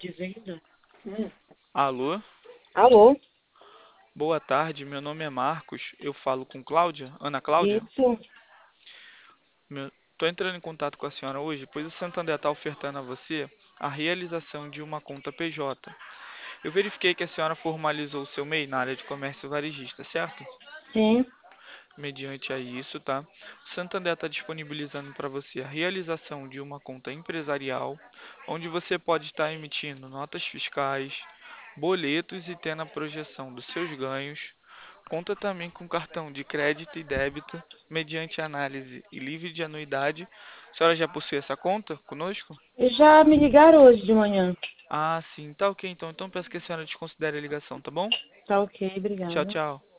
de venda. Alô, Alô? boa tarde. Meu nome é Marcos. Eu falo com Cláudia, Ana Cláudia. Isso. Estou entrando em contato com a senhora hoje, pois o Santander está ofertando a você a realização de uma conta PJ. Eu verifiquei que a senhora formalizou o seu MEI na área de comércio varejista, certo? Sim. Mediante a isso, tá? O Santander está disponibilizando para você a realização de uma conta empresarial, onde você pode estar emitindo notas fiscais, boletos e tendo a projeção dos seus ganhos. Conta também com cartão de crédito e débito, mediante análise e livre de anuidade. A senhora já possui essa conta conosco? E já me ligaram hoje de manhã. Ah, sim, tá ok então. Então peço que a senhora desconsidere a ligação, tá bom? Tá ok, Tchau, obrigada. tchau.